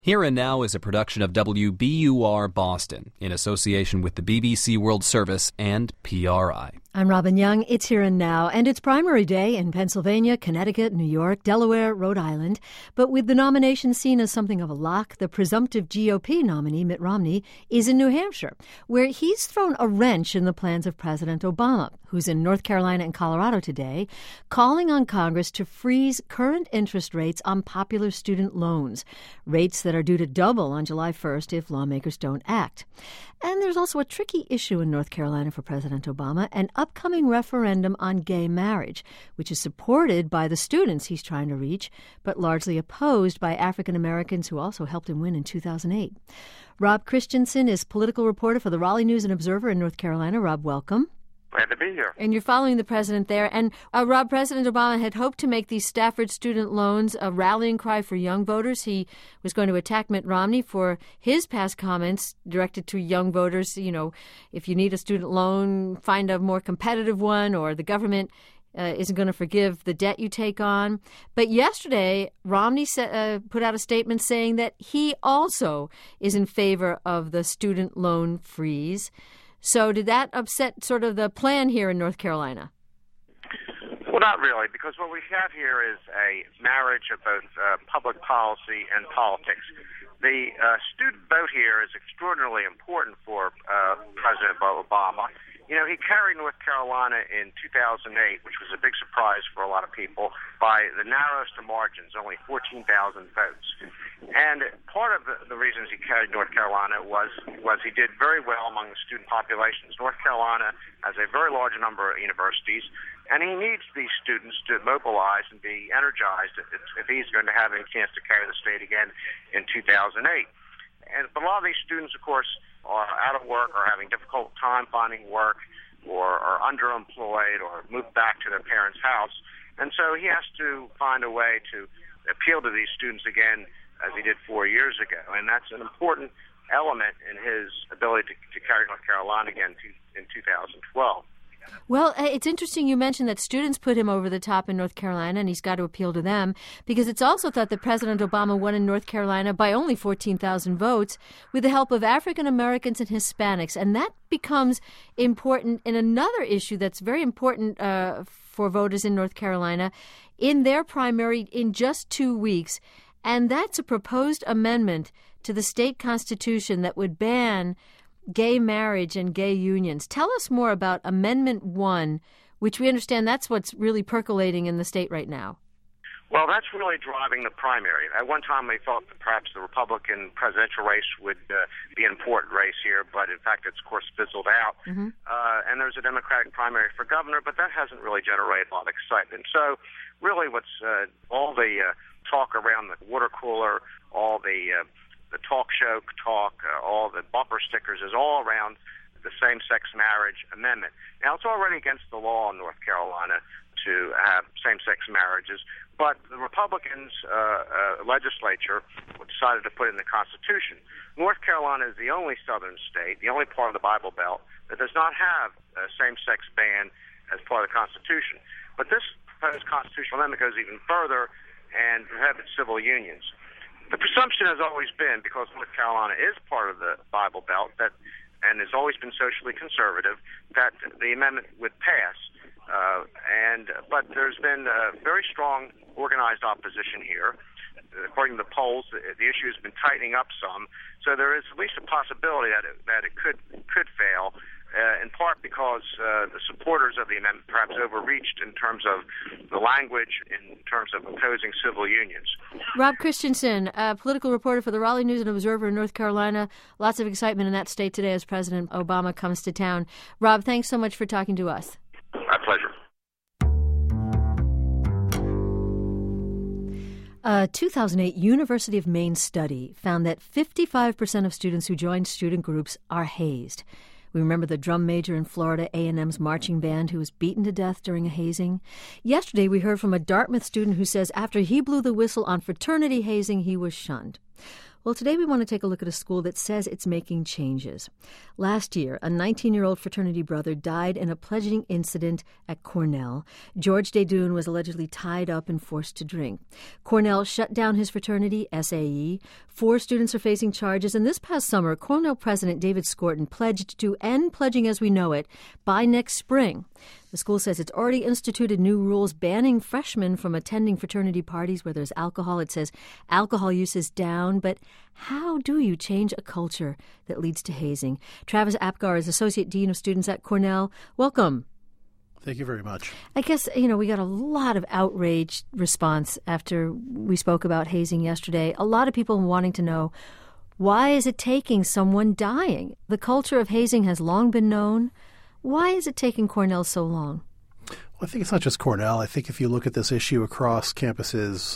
Here and Now is a production of WBUR Boston in association with the BBC World Service and PRI. I'm Robin Young. It's Here and Now, and it's primary day in Pennsylvania, Connecticut, New York, Delaware, Rhode Island. But with the nomination seen as something of a lock, the presumptive GOP nominee, Mitt Romney, is in New Hampshire, where he's thrown a wrench in the plans of President Obama, who's in North Carolina and Colorado today, calling on Congress to freeze current interest rates on popular student loans, rates that are due to double on July 1st if lawmakers don't act. And there's also a tricky issue in North Carolina for President Obama, an upcoming referendum on gay marriage, which is supported by the students he's trying to reach, but largely opposed by African Americans who also helped him win in 2008. Rob Christensen is political reporter for the Raleigh News and Observer in North Carolina. Rob, welcome. Glad to be here. And you're following the president there. And Rob, President Obama had hoped to make these Stafford student loans a rallying cry for young voters. He was going to attack Mitt Romney for his past comments directed to young voters. You know, if you need a student loan, find a more competitive one, or the government isn't going to forgive the debt you take on. But yesterday, Romney put out a statement saying that he also is in favor of the student loan freeze. So did that upset sort of the plan here in North Carolina? Well, not really, because what we have here is a marriage of both public policy and politics. The student vote here is extraordinarily important for President Obama. You know, he carried North Carolina in 2008, which was a big surprise for a lot of people, by the narrowest of margins, only 14,000 votes. And part of the reasons he carried North Carolina was he did very well among the student populations. North Carolina has a very large number of universities, and he needs these students to mobilize and be energized if he's going to have any chance to carry the state again in 2008. But a lot of these students, of course, are out of work or having difficult time finding work or are underemployed or moved back to their parents' house. And so he has to find a way to appeal to these students again as he did 4 years ago. And that's an important element in his ability to carry North Carolina again in 2012. Well, it's interesting you mentioned that students put him over the top in North Carolina, and he's got to appeal to them, because it's also thought that President Obama won in North Carolina by only 14,000 votes with the help of African Americans and Hispanics. And that becomes important in another issue that's very important for voters in North Carolina in their primary in just 2 weeks. And that's a proposed amendment to the state constitution that would ban gay marriage and gay unions. Tell us more about Amendment 1, which we understand that's what's really percolating in the state right now. Well, that's really driving the primary. At one time, they thought that perhaps the Republican presidential race would be an important race here, but in fact, it's, of course, fizzled out. Mm-hmm. And there's a Democratic primary for governor, but that hasn't really generated a lot of excitement. So really what's all the talk around the water cooler, all the talk show talk, all the bumper stickers is all around the same-sex marriage amendment. Now, it's already against the law in North Carolina to have same-sex marriages, but the Republicans' legislature decided to put it in the Constitution. North Carolina is the only southern state, the only part of the Bible Belt, that does not have a same-sex ban as part of the Constitution. But this proposed constitutional amendment goes even further and prohibits civil unions. The presumption has always been, because North Carolina is part of the Bible Belt and has always been socially conservative, that the amendment would pass. But there's been very strong organized opposition here. According to the polls, the issue has been tightening up some. So there is at least a possibility that it could fail, in part because the supporters of the amendment perhaps overreached in terms of the language, in terms of opposing civil unions. Rob Christensen, a political reporter for the Raleigh News and Observer in North Carolina. Lots of excitement in that state today as President Obama comes to town. Rob, thanks so much for talking to us. My pleasure. A 2008 University of Maine study found that 55% of students who joined student groups are hazed. We remember the drum major in Florida A&M's marching band who was beaten to death during a hazing. Yesterday, we heard from a Dartmouth student who says after he blew the whistle on fraternity hazing, he was shunned. Well, today we want to take a look at a school that says it's making changes. Last year, a 19-year-old fraternity brother died in a pledging incident at Cornell. George Daydoun was allegedly tied up and forced to drink. Cornell shut down his fraternity, SAE. 4 students are facing charges, and this past summer, Cornell President David Skorton pledged to end pledging as we know it by next spring. The school says it's already instituted new rules banning freshmen from attending fraternity parties where there's alcohol. It says alcohol use is down, but how do you change a culture that leads to hazing? Travis Apgar is Associate Dean of Students at Cornell. Welcome. Thank you very much. I guess, we got a lot of outrage response after we spoke about hazing yesterday. A lot of people wanting to know, why is it taking someone dying? The culture of hazing has long been known. Why is it taking Cornell so long? Well, I think it's not just Cornell. I think if you look at this issue across campuses,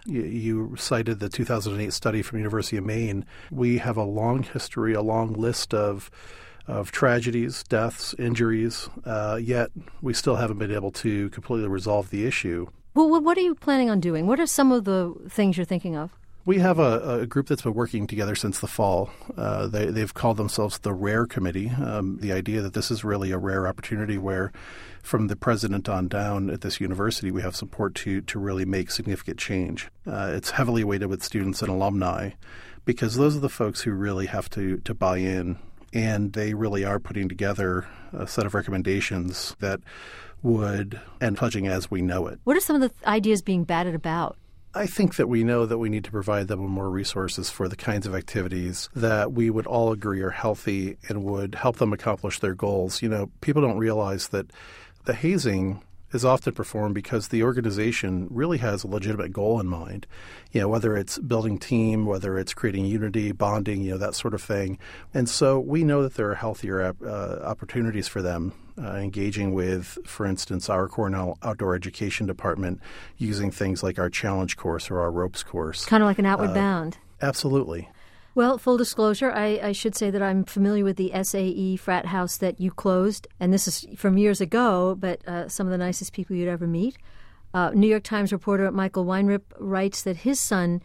you cited the 2008 study from University of Maine. We have a long history, a long list of tragedies, deaths, injuries, yet we still haven't been able to completely resolve the issue. Well, what are you planning on doing? What are some of the things you're thinking of? We have a group that's been working together since the fall. They've called themselves the RARE Committee. The idea that this is really a rare opportunity where from the president on down at this university, we have support to really make significant change. It's heavily weighted with students and alumni because those are the folks who really have to buy in, and they really are putting together a set of recommendations that would end pledging as we know it. What are some of the ideas being batted about? I think that we know that we need to provide them with more resources for the kinds of activities that we would all agree are healthy and would help them accomplish their goals. People don't realize that the hazing is often performed because the organization really has a legitimate goal in mind, whether it's building team, whether it's creating unity, bonding, that sort of thing. And so we know that there are healthier opportunities for them engaging with, for instance, our Cornell Outdoor Education Department using things like our challenge course or our ropes course. Kind of like an Outward Bound. Absolutely. Well, full disclosure, I should say that I'm familiar with the SAE frat house that you closed, and this is from years ago, but some of the nicest people you'd ever meet. New York Times reporter Michael Weinrip writes that his son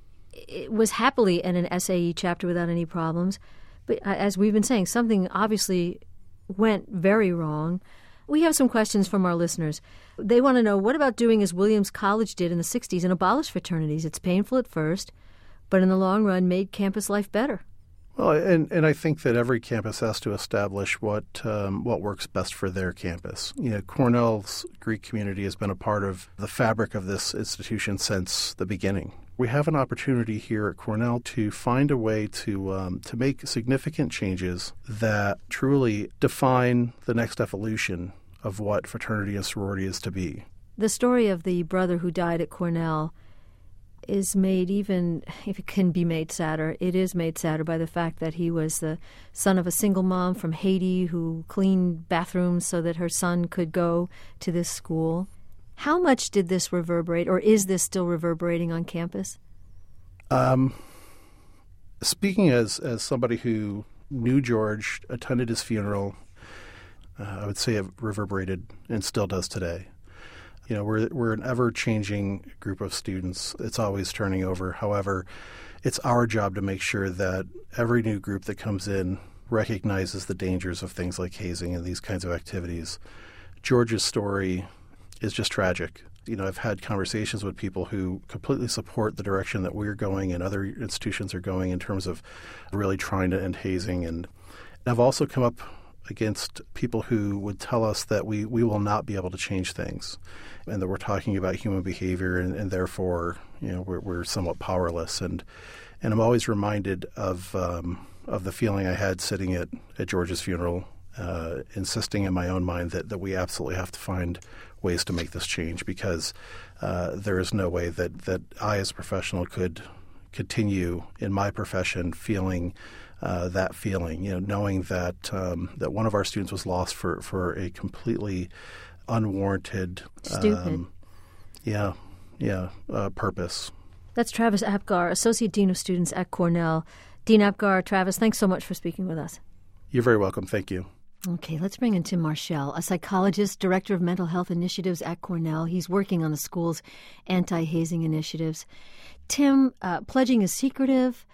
was happily in an SAE chapter without any problems. But as we've been saying, something obviously went very wrong. We have some questions from our listeners. They want to know, what about doing as Williams College did in the 60s and abolish fraternities? It's painful at first, but in the long run made campus life better. Well, and I think that every campus has to establish what works best for their campus. Cornell's Greek community has been a part of the fabric of this institution since the beginning. We have an opportunity here at Cornell to find a way to make significant changes that truly define the next evolution of what fraternity and sorority is to be. The story of the brother who died at Cornell is made, even if it can be made sadder, it is made sadder by the fact that he was the son of a single mom from Haiti who cleaned bathrooms so that her son could go to this school. How much did this reverberate, or is this still reverberating on campus? Speaking as somebody who knew George, attended his funeral, I would say it reverberated and still does today. We're an ever-changing group of students. It's always turning over. However, it's our job to make sure that every new group that comes in recognizes the dangers of things like hazing and these kinds of activities. George's story is just tragic. I've had conversations with people who completely support the direction that we're going and other institutions are going in terms of really trying to end hazing. And I've also come up against people who would tell us that we will not be able to change things and that we're talking about human behavior and therefore, we're somewhat powerless. And I'm always reminded of the feeling I had sitting at George's funeral, insisting in my own mind that we absolutely have to find ways to make this change because there is no way that I as a professional could continue in my profession feeling that feeling, knowing that that one of our students was lost for a completely unwarranted, stupid, purpose. That's Travis Apgar, Associate Dean of Students at Cornell. Dean Apgar, Travis, thanks so much for speaking with us. You're very welcome. Thank you. Okay, let's bring in Tim Marshall, a psychologist, director of mental health initiatives at Cornell. He's working on the school's anti-hazing initiatives. Tim, pledging is secretive.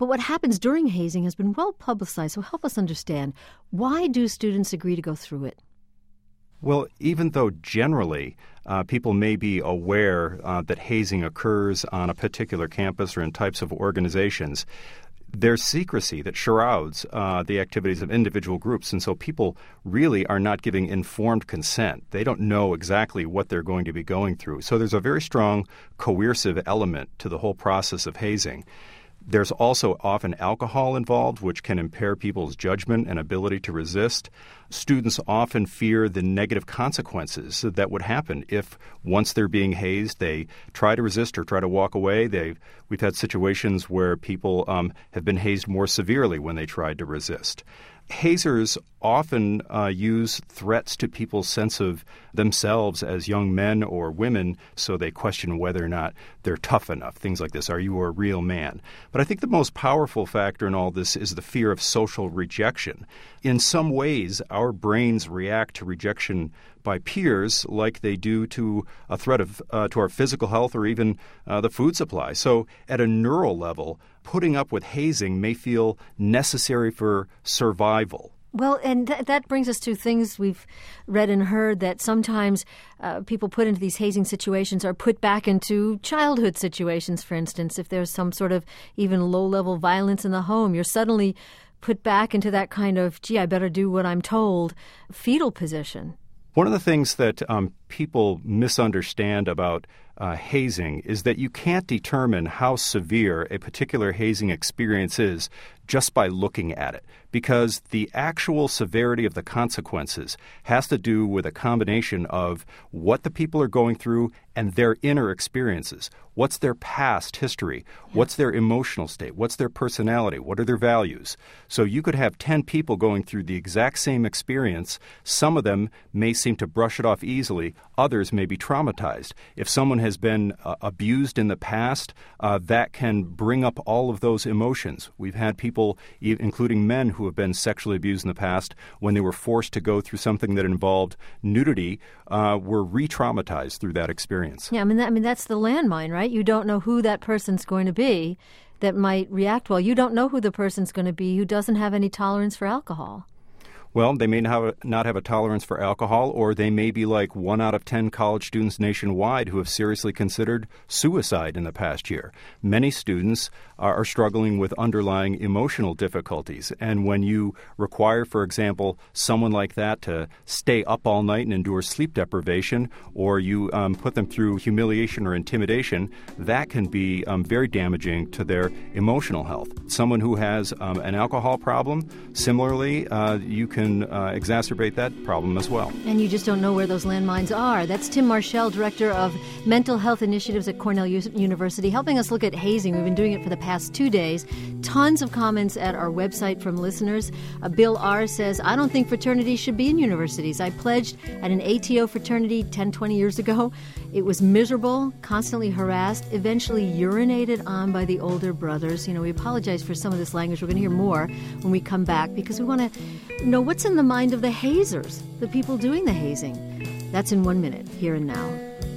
But what happens during hazing has been well publicized, so help us understand. Why do students agree to go through it? Well, even though generally people may be aware that hazing occurs on a particular campus or in types of organizations, there's secrecy that shrouds the activities of individual groups, and so people really are not giving informed consent. They don't know exactly what they're going to be going through. So there's a very strong coercive element to the whole process of hazing. There's also often alcohol involved, which can impair people's judgment and ability to resist. Students often fear the negative consequences that would happen if, once they're being hazed, they try to resist or try to walk away. We've had situations where people have been hazed more severely when they tried to resist. Hazers often use threats to people's sense of themselves as young men or women, so they question whether or not they're tough enough, things like this. Are you a real man? But I think the most powerful factor in all this is the fear of social rejection. In some ways, our brains react to rejection by peers like they do to a threat to our physical health or even the food supply. So at a neural level, putting up with hazing may feel necessary for survival. Well, and that brings us to things we've read and heard, that sometimes people put into these hazing situations are put back into childhood situations, for instance. If there's some sort of even low-level violence in the home, you're suddenly put back into that kind of, I better do what I'm told, fetal position. One of the things that people misunderstand about hazing is that you can't determine how severe a particular hazing experience is just by looking at it, because the actual severity of the consequences has to do with a combination of what the people are going through and their inner experiences. What's their past history? What's their emotional state? What's their personality? What are their values? So you could have 10 people going through the exact same experience. Some of them may seem to brush it off easily. Others may be traumatized. If someone has been abused in the past, that can bring up all of those emotions. We've had people, including men, who have been sexually abused in the past, when they were forced to go through something that involved nudity, were re-traumatized through that experience. Yeah, I mean that's the landmine, right? You don't know who that person's going to be that might react well. You don't know who the person's going to be who doesn't have any tolerance for alcohol. Well, they may not have a tolerance for alcohol, or they may be like 1 out of 10 college students nationwide who have seriously considered suicide in the past year. Many students are struggling with underlying emotional difficulties. And when you require, for example, someone like that to stay up all night and endure sleep deprivation, or you put them through humiliation or intimidation, that can be very damaging to their emotional health. Someone who has an alcohol problem, similarly, you can exacerbate that problem as well. And you just don't know where those landmines are. That's Tim Marshall, Director of Mental Health Initiatives at Cornell University, helping us look at hazing. We've been doing it for the past 2 days. Tons of comments at our website from listeners. Bill R. says, I don't think fraternities should be in universities. I pledged at an ATO fraternity 10, 20 years ago. It was miserable, constantly harassed, eventually urinated on by the older brothers. We apologize for some of this language. We're going to hear more when we come back, because we want to know what's in the mind of the hazers, the people doing the hazing. That's in 1 minute, Here and Now.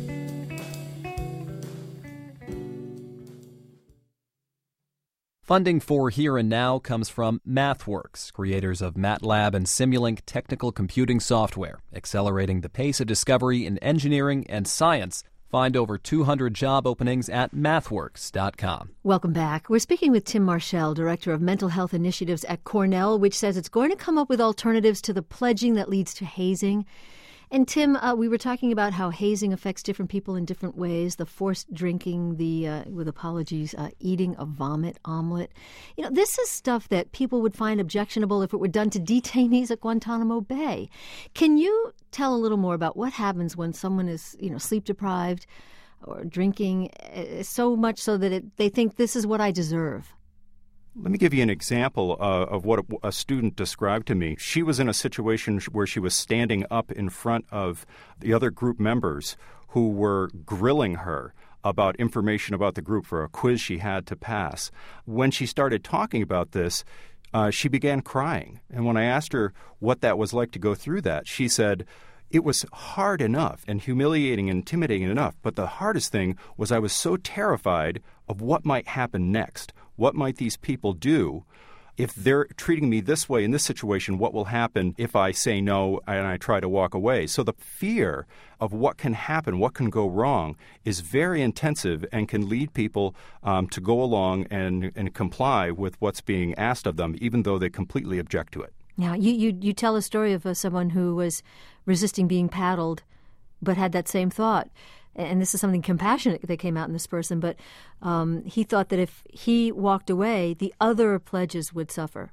Funding for Here and Now comes from MathWorks, creators of MATLAB and Simulink technical computing software, accelerating the pace of discovery in engineering and science. Find over 200 job openings at mathworks.com. Welcome back. We're speaking with Tim Marshall, Director of Mental Health Initiatives at Cornell, which says it's going to come up with alternatives to the pledging that leads to hazing. And Tim, we were talking about how hazing affects different people in different ways. The forced drinking, with apologies, eating a vomit omelet. This is stuff that people would find objectionable if it were done to detainees at Guantanamo Bay. Can you tell a little more about what happens when someone is, sleep deprived or drinking so much so that they think this is what I deserve? Let me give you an example of what a student described to me. She was in a situation where she was standing up in front of the other group members who were grilling her about information about the group for a quiz she had to pass. When she started talking about this, she began crying. And when I asked her what that was like to go through that, she said, it was hard enough and humiliating and intimidating enough, but the hardest thing was I was so terrified of what might happen next. what might these people do? If they're treating me this way in this situation, what will happen if I say no and I try to walk away? So the fear of what can happen, what can go wrong, is very intensive and can lead people to go along and comply with what's being asked of them, even though they completely object to it. Now, you tell a story of someone who was resisting being paddled but had that same thought. And this is something compassionate that came out in this person, but he thought that if he walked away, the other pledges would suffer.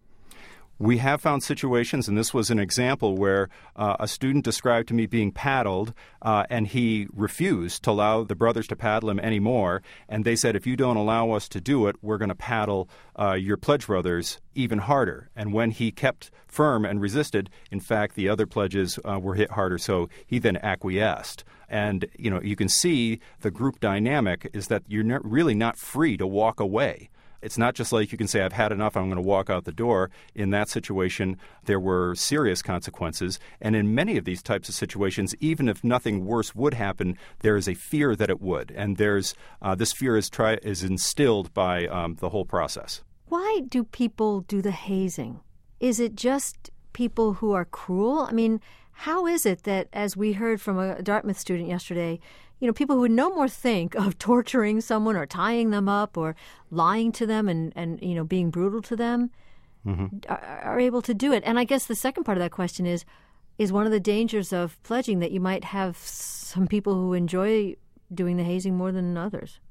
We have found situations, and this was an example where a student described to me being paddled, and he refused to allow the brothers to paddle him anymore. And they said, if you don't allow us to do it, we're going to paddle your pledge brothers even harder. And when he kept firm and resisted, in fact, the other pledges were hit harder, so he then acquiesced. And, you can see the group dynamic is that you're really not free to walk away. It's not just like you can say, I've had enough, I'm going to walk out the door. In that situation, there were serious consequences. And in many of these types of situations, even if nothing worse would happen, there is a fear that it would. And there's this fear is instilled by the whole process. Why do people do the hazing? Is it just people who are cruel? I mean, how is it that, as we heard from a Dartmouth student yesterday, people who would no more think of torturing someone or tying them up or lying to them and being brutal to them are able to do it? And I guess the second part of that question is one of the dangers of pledging that you might have some people who enjoy doing the hazing more than others?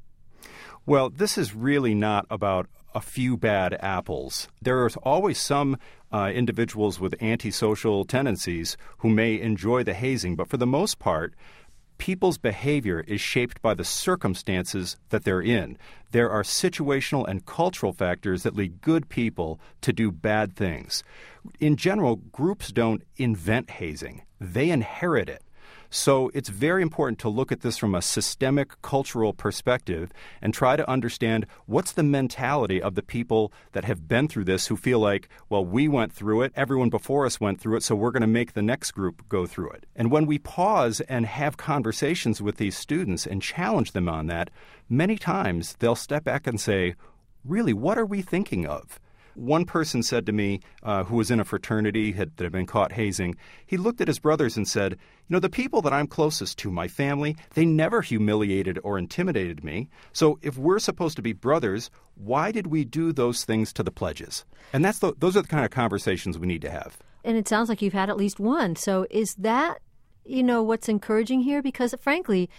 Well, this is really not about a few bad apples. There are always some individuals with antisocial tendencies who may enjoy the hazing, but for the most part, people's behavior is shaped by the circumstances that they're in. There are situational and cultural factors that lead good people to do bad things. In general, groups don't invent hazing. They inherit it. So it's very important to look at this from a systemic cultural perspective and try to understand what's the mentality of the people that have been through this who feel like, well, we went through it, everyone before us went through it, so we're going to make the next group go through it. And when we pause and have conversations with these students and challenge them on that, many times they'll step back and say, really, what are we thinking of? One person said to me, who was in a fraternity that had been caught hazing, he looked at his brothers and said, the people that I'm closest to, my family, they never humiliated or intimidated me. So if we're supposed to be brothers, why did we do those things to the pledges? And those are the kind of conversations we need to have. And it sounds like you've had at least one. So is that, what's encouraging here? Because frankly,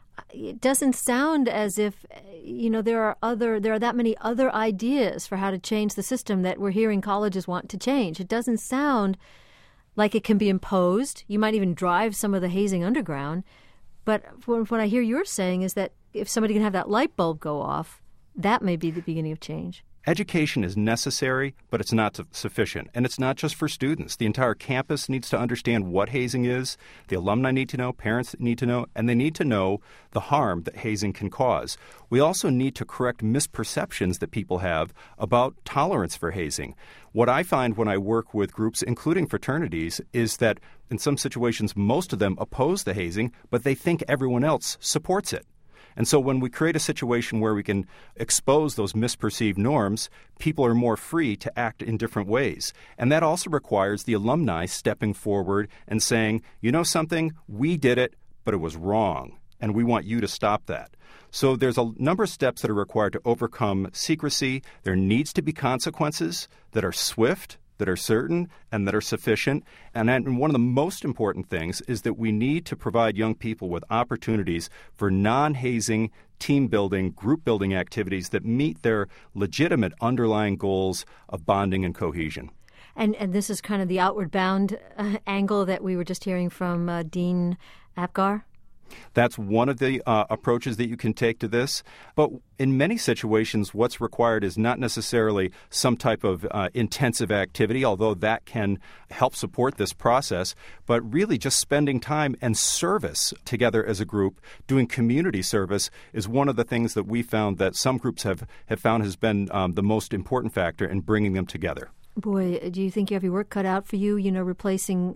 it doesn't sound as if, there are that many other ideas for how to change the system that we're hearing colleges want to change. It doesn't sound like it can be imposed. You might even drive some of the hazing underground. But what I hear you're saying is that if somebody can have that light bulb go off, that may be the beginning of change. Education is necessary, but it's not sufficient. And it's not just for students. The entire campus needs to understand what hazing is. The alumni need to know, parents need to know, and they need to know the harm that hazing can cause. We also need to correct misperceptions that people have about tolerance for hazing. What I find when I work with groups, including fraternities, is that in some situations, most of them oppose the hazing, but they think everyone else supports it. And so when we create a situation where we can expose those misperceived norms, people are more free to act in different ways. And that also requires the alumni stepping forward and saying, something, we did it, but it was wrong, and we want you to stop that. So there's a number of steps that are required to overcome secrecy. There needs to be consequences that are swift, that are certain, and that are sufficient. And one of the most important things is that we need to provide young people with opportunities for non-hazing, team-building, group-building activities that meet their legitimate underlying goals of bonding and cohesion. And this is kind of the outward bound angle that we were just hearing from Dean Apgar? That's one of the approaches that you can take to this. But in many situations, what's required is not necessarily some type of intensive activity, although that can help support this process, but really just spending time and service together as a group. Doing community service is one of the things that we found that some groups have found has been the most important factor in bringing them together. Boy, do you think you have your work cut out for you, replacing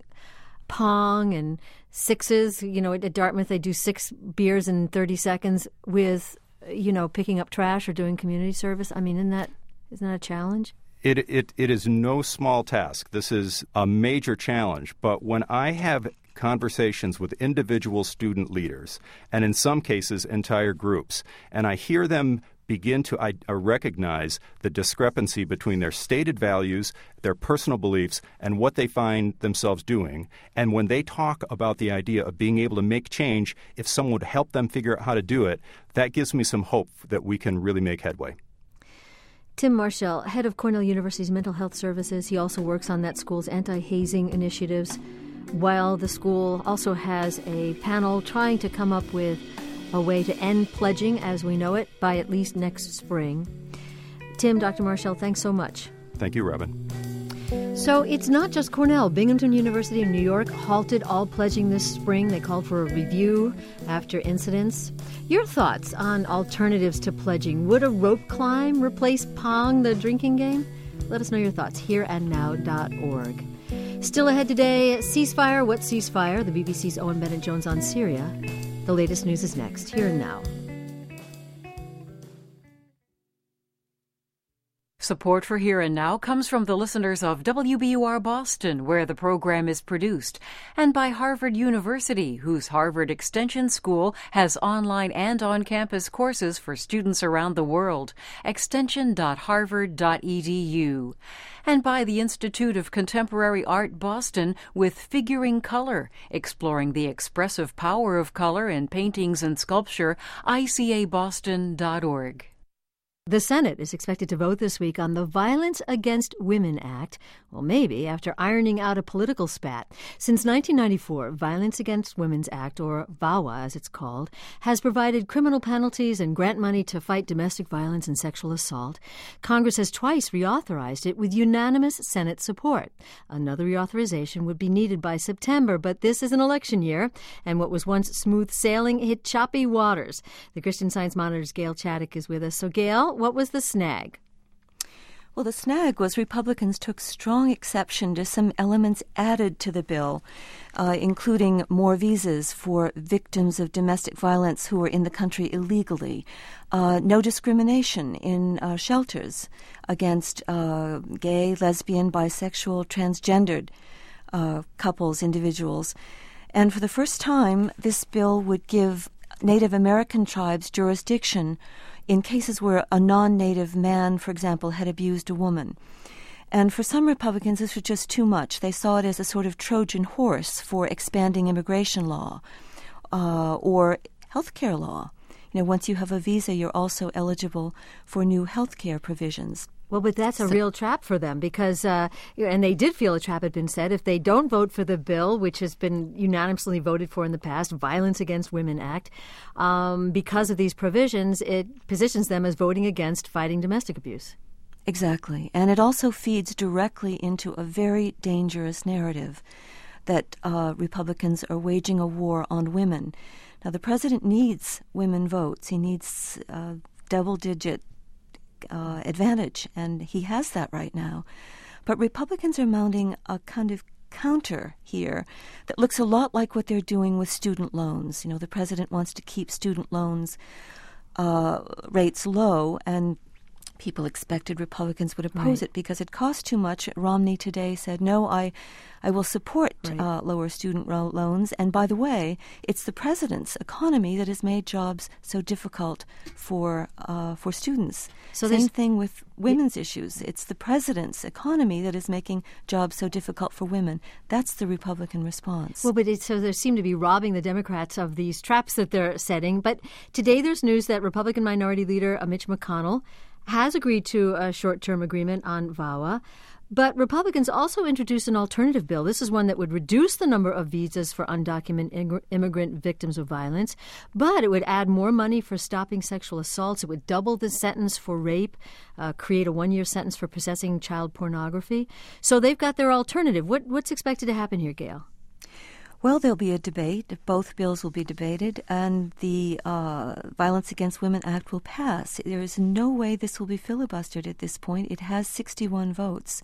Pong and sixes? At Dartmouth they do 6 beers in 30 seconds with picking up trash or doing community service? I mean, isn't that a challenge? It is no small task. This is a major challenge. But when I have conversations with individual student leaders, and in some cases entire groups, and I hear them begin to recognize the discrepancy between their stated values, their personal beliefs, and what they find themselves doing. And when they talk about the idea of being able to make change, if someone would help them figure out how to do it, that gives me some hope that we can really make headway. Tim Marshall, head of Cornell University's Mental Health Services. He also works on that school's anti-hazing initiatives, while the school also has a panel trying to come up with a way to end pledging as we know it by at least next spring. Tim, Dr. Marshall, thanks so much. Thank you, Robin. So it's not just Cornell. Binghamton University in New York halted all pledging this spring. They called for a review after incidents. Your thoughts on alternatives to pledging? Would a rope climb replace Pong, the drinking game? Let us know your thoughts, hereandnow.org. Still ahead today, ceasefire. What ceasefire? The BBC's Owen Bennett-Jones on Syria. The latest news is next, Here and Now. Support for Here and Now comes from the listeners of WBUR Boston, where the program is produced, and by Harvard University, whose Harvard Extension School has online and on-campus courses for students around the world. extension.harvard.edu. And by the Institute of Contemporary Art Boston with Figuring Color, exploring the expressive power of color in paintings and sculpture, icaboston.org. The Senate is expected to vote this week on the Violence Against Women Act. Well, maybe after ironing out a political spat. Since 1994, Violence Against Women's Act, or VAWA as it's called, has provided criminal penalties and grant money to fight domestic violence and sexual assault. Congress has twice reauthorized it with unanimous Senate support. Another reauthorization would be needed by September, but this is an election year, and what was once smooth sailing hit choppy waters. The Christian Science Monitor's Gail Chaddock is with us. So, Gail, what was the snag? Well, the snag was Republicans took strong exception to some elements added to the bill, including more visas for victims of domestic violence who are in the country illegally, no discrimination in shelters against gay, lesbian, bisexual, transgendered couples, individuals. And for the first time, this bill would give Native American tribes jurisdiction in cases where a non-Native man, for example, had abused a woman. And for some Republicans, this was just too much. They saw it as a sort of Trojan horse for expanding immigration law or health care law. You know, once you have a visa, you're also eligible for new health care provisions. Well, but that's a real trap for them because, and they did feel a trap had been set. If they don't vote for the bill, which has been unanimously voted for in the past, Violence Against Women Act, because of these provisions, it positions them as voting against fighting domestic abuse. Exactly. And it also feeds directly into a very dangerous narrative that Republicans are waging a war on women. Now, the president needs women votes. He needs double-digit advantage, and he has that right now. But Republicans are mounting a kind of counter here that looks a lot like what they're doing with student loans. You know, the president wants to keep student loans rates low, and people expected Republicans would oppose it because it costs too much. Romney today said, no, I will support lower student loans. And by the way, it's the president's economy that has made jobs so difficult for students. So same thing with women's issues. It's the president's economy that is making jobs so difficult for women. That's the Republican response. Well, but so they seem to be robbing the Democrats of these traps that they're setting. But today there's news that Republican Minority Leader Mitch McConnell has agreed to a short-term agreement on VAWA. But Republicans also introduced an alternative bill. This is one that would reduce the number of visas for undocumented immigrant victims of violence, but it would add more money for stopping sexual assaults. It would double the sentence for rape, create a one-year sentence for possessing child pornography. So they've got their alternative. What's expected to happen here, Gail? Well, there'll be a debate. Both bills will be debated, and the Violence Against Women Act will pass. There is no way this will be filibustered at this point. It has 61 votes.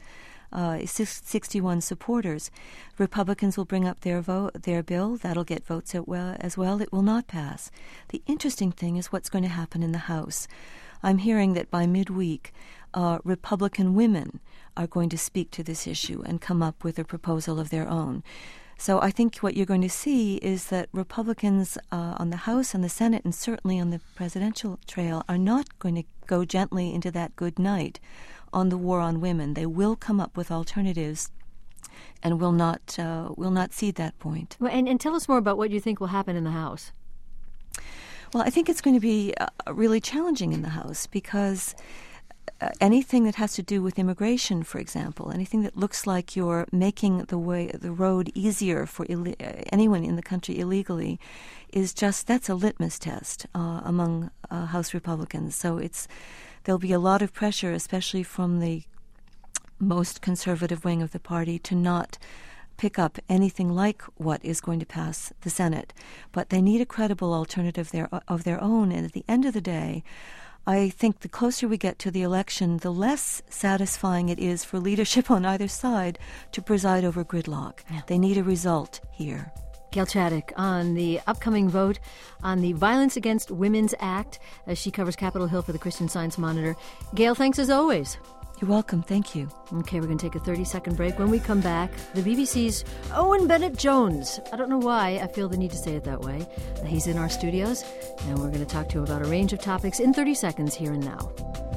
61 supporters. Republicans will bring up their bill. That'll get votes as well. It will not pass. The interesting thing is what's going to happen in the House. I'm hearing that by midweek, Republican women are going to speak to this issue and come up with a proposal of their own. So I think what you're going to see is that Republicans on the House and the Senate and certainly on the presidential trail are not going to go gently into that good night on the war on women. They will come up with alternatives and will not cede that point. Well, and tell us more about what you think will happen in the House. Well, I think it's going to be really challenging in the House because anything that has to do with immigration, for example, anything that looks like you're making the road easier for anyone in the country illegally, that's a litmus test among House Republicans. So there'll be a lot of pressure, especially from the most conservative wing of the party, to not pick up anything like what is going to pass the Senate. But they need a credible alternative of their own, and at the end of the day, I think the closer we get to the election, the less satisfying it is for leadership on either side to preside over gridlock. Yeah. They need a result here. Gail Chaddock on the upcoming vote on the Violence Against Women's Act as she covers Capitol Hill for the Christian Science Monitor. Gail, thanks as always. You're welcome. Thank you. Okay, we're going to take a 30-second break. When we come back, the BBC's Owen Bennett-Jones. I don't know why I feel the need to say it that way. He's in our studios, and we're going to talk to him about a range of topics in 30 seconds here and now.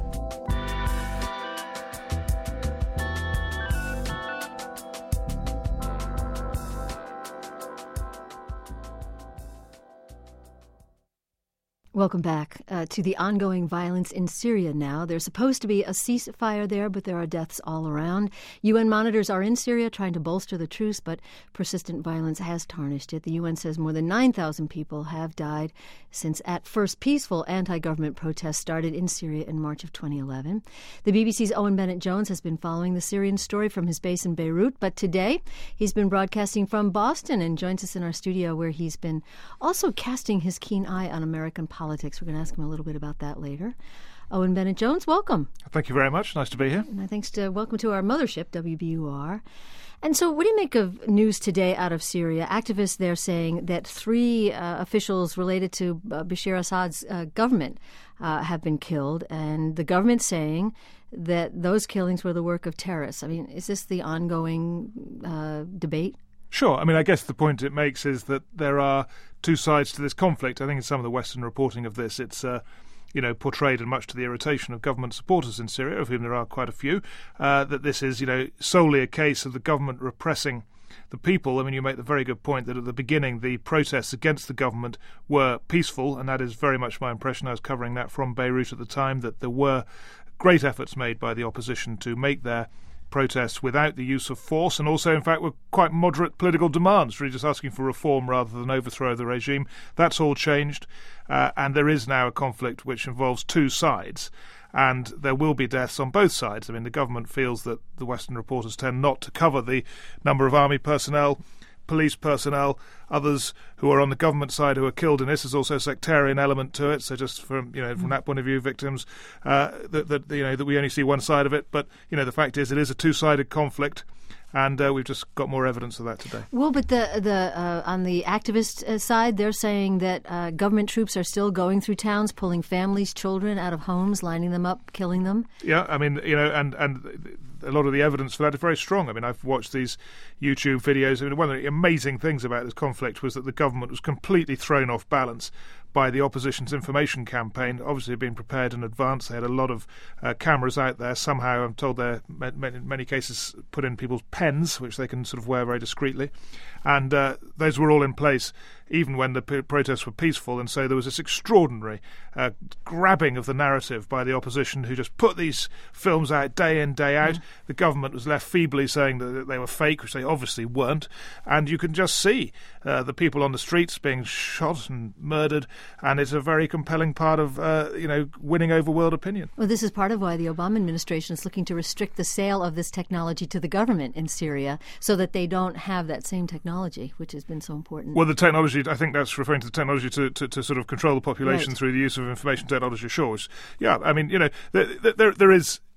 Welcome back to the ongoing violence in Syria now. There's supposed to be a ceasefire there, but there are deaths all around. UN monitors are in Syria trying to bolster the truce, but persistent violence has tarnished it. The UN says more than 9,000 people have died since at first peaceful anti-government protests started in Syria in March of 2011. The BBC's Owen Bennett-Jones has been following the Syrian story from his base in Beirut, but today he's been broadcasting from Boston and joins us in our studio where he's been also casting his keen eye on American politics. We're going to ask him a little bit about that later. Owen Bennett-Jones, welcome. Thank you very much. Nice to be here. And welcome to our mothership, WBUR. And so what do you make of news today out of Syria? Activists there saying that 3 officials related to Bashar Assad's government have been killed, and the government saying that those killings were the work of terrorists. I mean, is this the ongoing debate? Sure. I mean, I guess the point it makes is that there are 2 sides to this conflict. I think in some of the Western reporting of this, it's portrayed, and much to the irritation of government supporters in Syria, of whom there are quite a few, that this is, solely a case of the government repressing the people. I mean, you make the very good point that at the beginning the protests against the government were peaceful, and that is very much my impression. I was covering that from Beirut at the time, that there were great efforts made by the opposition to make their protests without the use of force, and also, in fact, were quite moderate political demands, really just asking for reform rather than overthrow of the regime. That's all changed, and there is now a conflict which involves 2 sides, and there will be deaths on both sides. I mean, the government feels that the Western reporters tend not to cover the number of army personnel, police personnel, others who are on the government side who are killed in this. There's also a sectarian element to it. So just from that point of view, victims that we only see one side of it. But the fact is, it is a 2-sided conflict, and we've just got more evidence of that today. Well, but on the activist side, they're saying that government troops are still going through towns, pulling families, children out of homes, lining them up, killing them. Yeah, I mean, and a lot of the evidence for that is very strong. I mean, I've watched these YouTube videos. I mean, one of the amazing things about this conflict was that the government was completely thrown off balance by the opposition's information campaign, obviously being prepared in advance. They had a lot of cameras out there. Somehow, I'm told they're, in many cases, put in people's pens, which they can sort of wear very discreetly. And those were all in place even when the protests were peaceful. And so there was this extraordinary grabbing of the narrative by the opposition, who just put these films out day in, day out. The government was left feebly saying that they were fake, which they obviously weren't. And you can just see the people on the streets being shot and murdered. And it's a very compelling part of, winning over world opinion. Well, this is part of why the Obama administration is looking to restrict the sale of this technology to the government in Syria so that they don't have that same technology, which has been so important. Well, the technology, I think that's referring to the technology to sort of control the population through the use of information technology, sure. Yeah, I mean, there is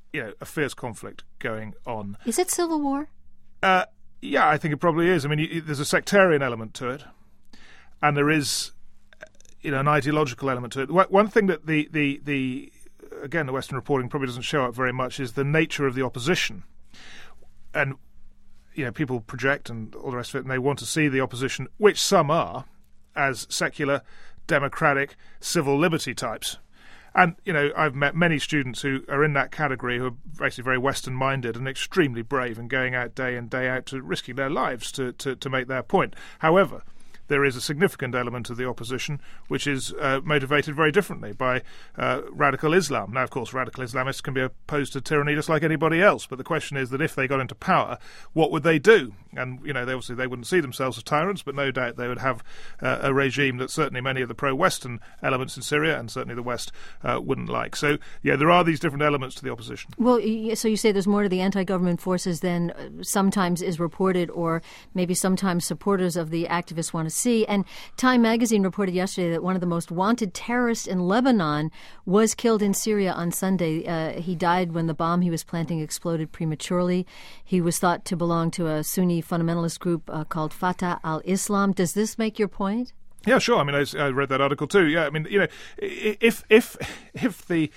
a fierce conflict going on. Is it civil war? Yeah, I think it probably is. I mean, there's a sectarian element to it, and there is, an ideological element to it. One thing that the Western reporting probably doesn't show up very much is the nature of the opposition, and people project and all the rest of it, and they want to see the opposition, which some are, as secular, democratic, civil liberty types. And, I've met many students who are in that category who are basically very Western-minded and extremely brave and going out day in, day out to risking their lives to make their point. However, there is a significant element of the opposition which is motivated very differently by radical Islam. Now, of course, radical Islamists can be opposed to tyranny just like anybody else, but the question is that if they got into power, what would they do? And, they wouldn't see themselves as tyrants, but no doubt they would have a regime that certainly many of the pro-Western elements in Syria and certainly the West wouldn't like. So, there are these different elements to the opposition. Well, so you say there's more to the anti-government forces than sometimes is reported, or maybe sometimes supporters of the activists want to see. And Time magazine reported yesterday that one of the most wanted terrorists in Lebanon was killed in Syria on Sunday. He died when the bomb he was planting exploded prematurely. He was thought to belong to a Sunni fundamentalist group called Fatah al-Islam. Does this make your point? Yeah, sure. I mean, I read that article too. Yeah, I mean, if the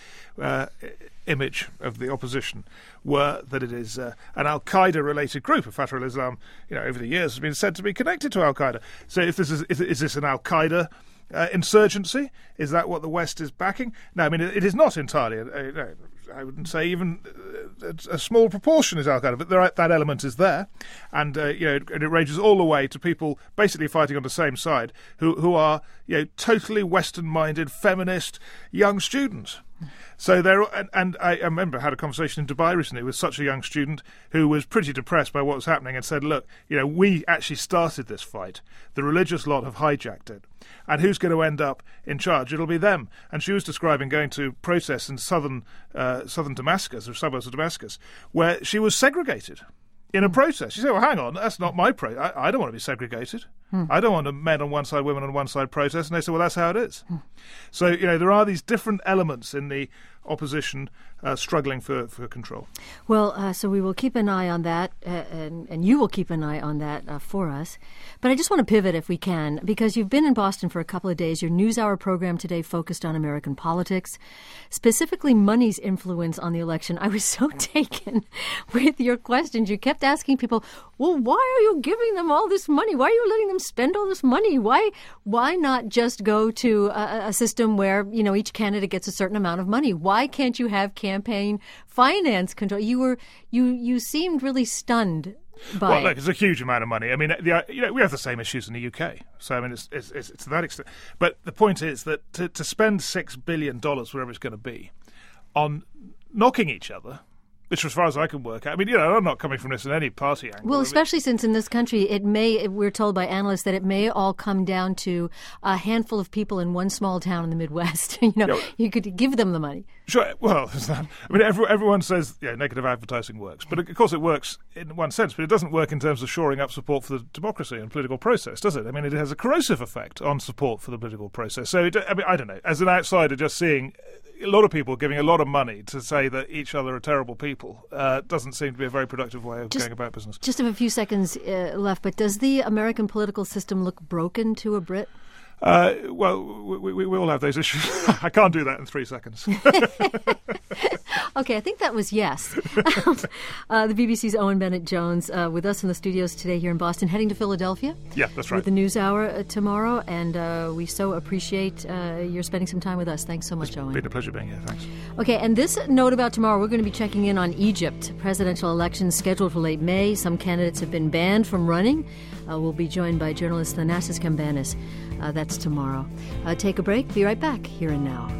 image of the opposition were that it is an Al-Qaeda-related group, of Fatah al-Islam, over the years has been said to be connected to Al-Qaeda. So if this is this an Al-Qaeda insurgency? Is that what the West is backing? No, I mean, it is not entirely. I wouldn't say even a small proportion is Al-Qaeda, but that element is there. And, and it ranges all the way to people basically fighting on the same side who are, totally Western-minded, feminist young students. So there, and I remember I had a conversation in Dubai recently with such a young student who was pretty depressed by what was happening and said, look, we actually started this fight. The religious lot have hijacked it. And who's going to end up in charge? It'll be them. And she was describing going to protests in southern Damascus, or suburbs of Damascus, where she was segregated in a protest. She said, well, hang on, that's not my protest. I don't want to be segregated. I don't want men on one side, women on one side protest. And they said, well, that's how it is. So, there are these different elements in the opposition struggling for control. Well, so we will keep an eye on that, and you will keep an eye on that for us. But I just want to pivot, if we can, because you've been in Boston for a couple of days. Your NewsHour program today focused on American politics, specifically money's influence on the election. I was so taken with your questions. You kept asking people, well, why are you giving them all this money? Why are you letting them spend all this money? Why not just go to a system where, each candidate gets a certain amount of money? Why can't you have campaign finance control? You seemed really stunned by Well, look, it's a huge amount of money. I mean, we have the same issues in the UK. So, I mean, it's to that extent. But the point is that to spend $6 billion, whatever it's going to be, on knocking each other, which, as far as I can work out, I mean, I'm not coming from this in any party angle. Well, especially since in this country, we're told by analysts that it may all come down to a handful of people in one small town in the Midwest. You could give them the money. Sure. Well, I mean, everyone says negative advertising works, but of course it works in one sense, but it doesn't work in terms of shoring up support for the democracy and political process, does it? I mean, it has a corrosive effect on support for the political process. So, I don't know. As an outsider, just seeing a lot of people giving a lot of money to say that each other are terrible people doesn't seem to be a very productive way of going about business. Just have a few seconds left, but does the American political system look broken to a Brit? Well, we all have those issues. I can't do that in 3 seconds. Okay, I think that was yes. The BBC's Owen Bennett-Jones with us in the studios today here in Boston, heading to Philadelphia. Yeah, that's right. With the NewsHour tomorrow, and we so appreciate your spending some time with us. Thanks so much, Owen. It's been a pleasure being here. Thanks. Okay, and this note about tomorrow, we're going to be checking in on Egypt. Presidential elections scheduled for late May. Some candidates have been banned from running. We'll be joined by journalist Thanasis Kambanis. That's tomorrow. Take a break. Be right back here and now.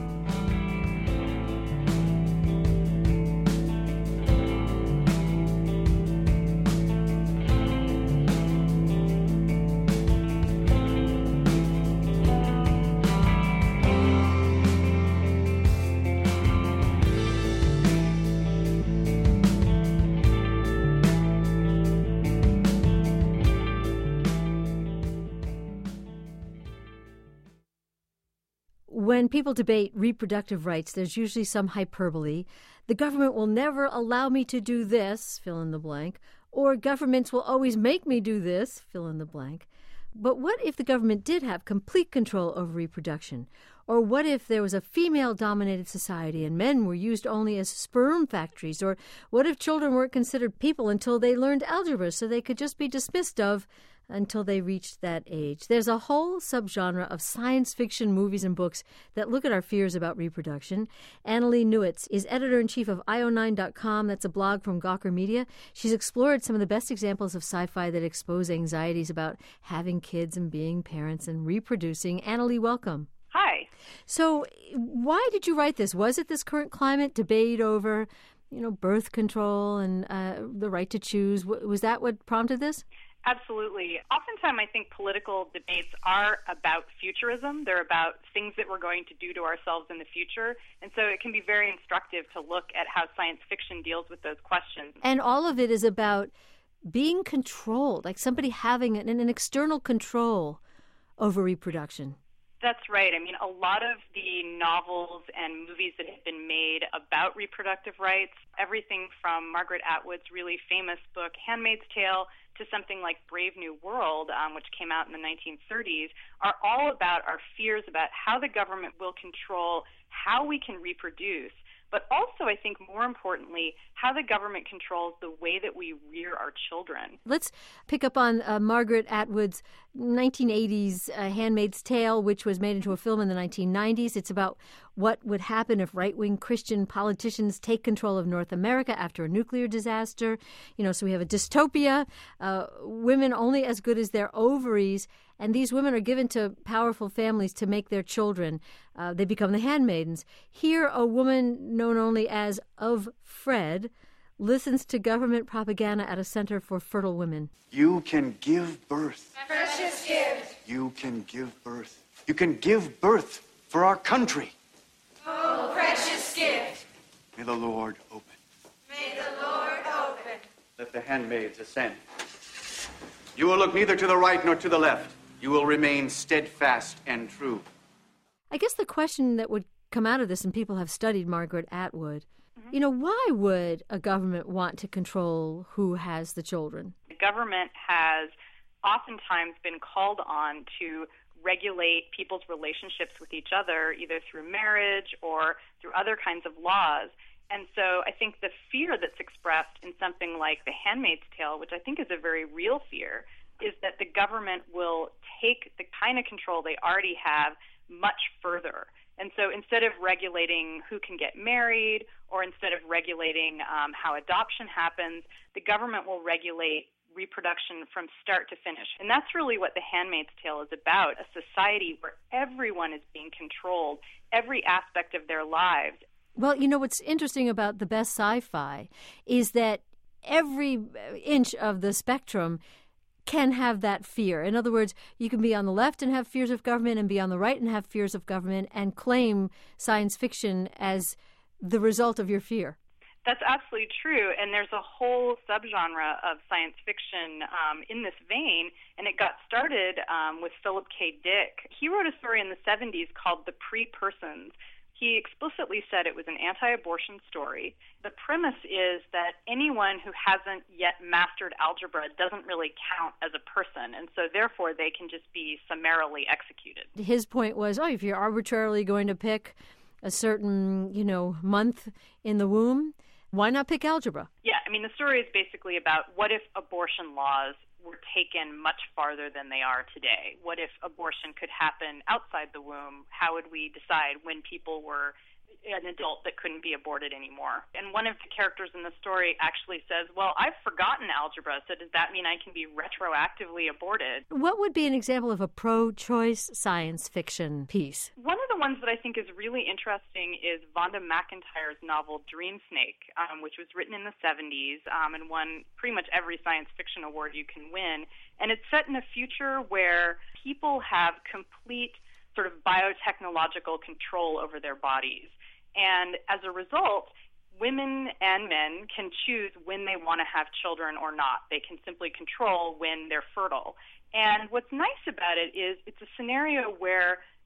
When people debate reproductive rights, there's usually some hyperbole. The government will never allow me to do this, fill in the blank, or governments will always make me do this, fill in the blank. But what if the government did have complete control over reproduction? Or what if there was a female-dominated society and men were used only as sperm factories? Or what if children weren't considered people until they learned algebra, so they could just be dismissed of until they reached that age? There's a whole subgenre of science fiction movies and books that look at our fears about reproduction. Annalee Newitz is editor-in-chief of io9.com. That's a blog from Gawker Media. She's explored some of the best examples of sci-fi that expose anxieties about having kids and being parents and reproducing. Annalee, welcome. Hi. So why did you write this? Was it this current climate debate over, birth control and the right to choose? Was that what prompted this? Absolutely. Oftentimes, I think political debates are about futurism. They're about things that we're going to do to ourselves in the future. And so it can be very instructive to look at how science fiction deals with those questions. And all of it is about being controlled, like somebody having an external control over reproduction. That's right. I mean, a lot of the novels and movies that have been made about reproductive rights, everything from Margaret Atwood's really famous book, Handmaid's Tale, to something like Brave New World, which came out in the 1930s, are all about our fears about how the government will control how we can reproduce, but also, I think, more importantly, how the government controls the way that we rear our children. Let's pick up on Margaret Atwood's 1980s Handmaid's Tale, which was made into a film in the 1990s. It's about what would happen if right-wing Christian politicians take control of North America after a nuclear disaster. So we have a dystopia, women only as good as their ovaries, and these women are given to powerful families to make their children. They become the handmaidens. Here, a woman known only as Of Fred listens to government propaganda at a center for fertile women. You can give birth. Precious gift. You can give birth. You can give birth for our country. Oh, precious gift. May the Lord open. May the Lord open. Let the handmaids ascend. You will look neither to the right nor to the left. You will remain steadfast and true. I guess the question that would come out of this, and people have studied Margaret Atwood, why would a government want to control who has the children? The government has oftentimes been called on to regulate people's relationships with each other, either through marriage or through other kinds of laws. And so I think the fear that's expressed in something like The Handmaid's Tale, which I think is a very real fear, is that the government will take the kind of control they already have much further. And so instead of regulating who can get married, or instead of regulating how adoption happens, the government will regulate reproduction from start to finish. And that's really what The Handmaid's Tale is about, a society where everyone is being controlled, every aspect of their lives. Well, what's interesting about the best sci-fi is that every inch of the spectrum can have that fear. In other words, you can be on the left and have fears of government and be on the right and have fears of government and claim science fiction as the result of your fear. That's absolutely true, and there's a whole subgenre of science fiction in this vein, and it got started with Philip K. Dick. He wrote a story in the 70s called The Pre-Persons. He explicitly said it was an anti-abortion story. The premise is that anyone who hasn't yet mastered algebra doesn't really count as a person, and so therefore they can just be summarily executed. His point was, if you're arbitrarily going to pick a certain, month in the womb, why not pick algebra? Yeah, the story is basically about what if abortion laws were taken much farther than they are today? What if abortion could happen outside the womb? How would we decide when people were an adult that couldn't be aborted anymore? And one of the characters in the story actually says, well, I've forgotten algebra, so does that mean I can be retroactively aborted? What would be an example of a pro-choice science fiction piece? One of the ones that I think is really interesting is Vonda McIntyre's novel Dream Snake, which was written in the 70s and won pretty much every science fiction award you can win. And it's set in a future where people have complete sort of biotechnological control over their bodies. And as a result, women and men can choose when they want to have children or not. They can simply control when they're fertile. And what's nice about it is it's a scenario where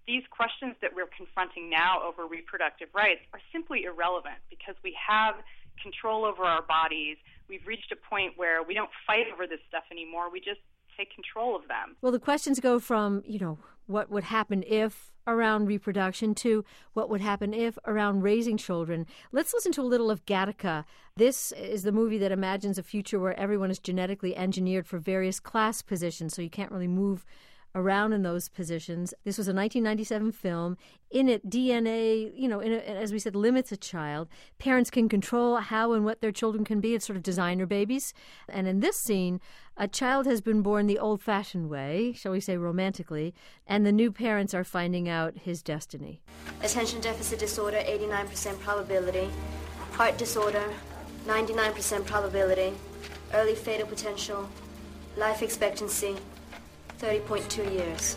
these questions that we're confronting now over reproductive rights are simply irrelevant because we have control over our bodies. We've reached a point where we don't fight over this stuff anymore. We just take control of them. Well, the questions go from, what would happen if around reproduction to what would happen if around raising children. Let's listen to a little of Gattaca. This is the movie that imagines a future where everyone is genetically engineered for various class positions, so you can't really move around in those positions. This was a 1997 film. In it, DNA, as we said, limits a child. Parents can control how and what their children can be. It's sort of designer babies. And in this scene, a child has been born the old-fashioned way, shall we say romantically, and the new parents are finding out his destiny. Attention deficit disorder, 89% probability. Heart disorder, 99% probability. Early fatal potential. Life expectancy, 30.2 years.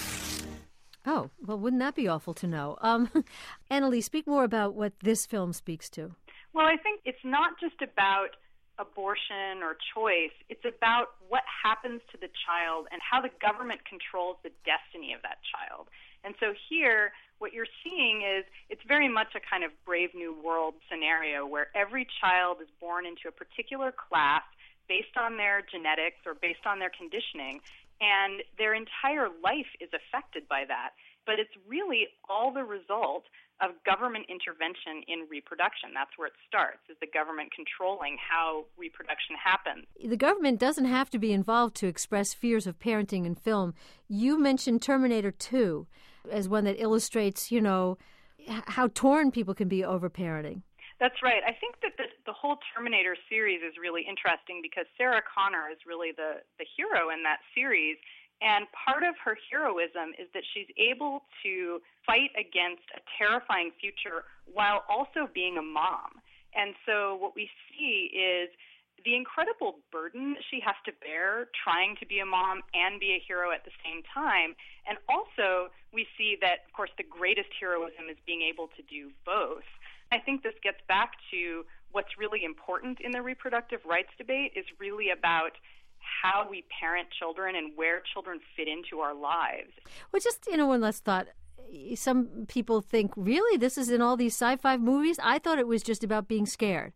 Oh, well, wouldn't that be awful to know? Annalee, speak more about what this film speaks to. Well, I think it's not just about abortion or choice. It's about what happens to the child and how the government controls the destiny of that child. And so here, what you're seeing is it's very much a kind of Brave New World scenario where every child is born into a particular class based on their genetics or based on their conditioning, and their entire life is affected by that. But it's really all the result of government intervention in reproduction. That's where it starts, is the government controlling how reproduction happens. The government doesn't have to be involved to express fears of parenting in film. You mentioned Terminator 2 as one that illustrates, how torn people can be over parenting. That's right. I think that the whole Terminator series is really interesting because Sarah Connor is really the hero in that series. And part of her heroism is that she's able to fight against a terrifying future while also being a mom. And so what we see is the incredible burden that she has to bear trying to be a mom and be a hero at the same time. And also we see that, of course, the greatest heroism is being able to do both. I think this gets back to what's really important in the reproductive rights debate is really about how we parent children and where children fit into our lives. Well, just, one last thought. Some people think, really, this is in all these sci-fi movies? I thought it was just about being scared,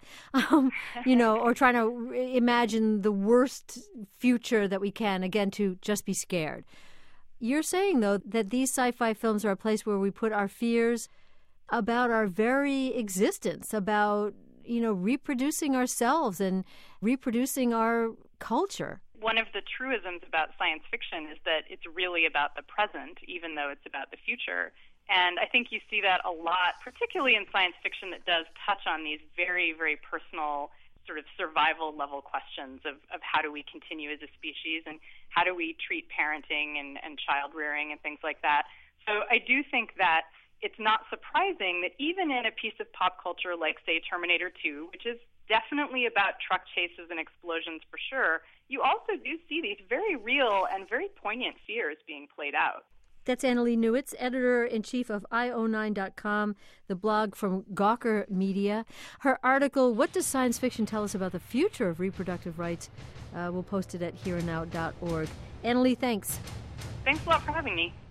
or trying to imagine the worst future that we can, again, to just be scared. You're saying, though, that these sci-fi films are a place where we put our fears about our very existence, about, reproducing ourselves and reproducing our culture. One of the truisms about science fiction is that it's really about the present, even though it's about the future. And I think you see that a lot, particularly in science fiction that does touch on these very, very personal sort of survival level questions of how do we continue as a species and how do we treat parenting and child rearing and things like that. So I do think that it's not surprising that even in a piece of pop culture like, say, Terminator 2, which is definitely about truck chases and explosions for sure, you also do see these very real and very poignant fears being played out. That's Annalee Newitz, editor-in-chief of IO9.com, the blog from Gawker Media. Her article, What Does Science Fiction Tell Us About the Future of Reproductive Rights? We'll post it at hereandnow.org. Annalee, thanks. Thanks a lot for having me.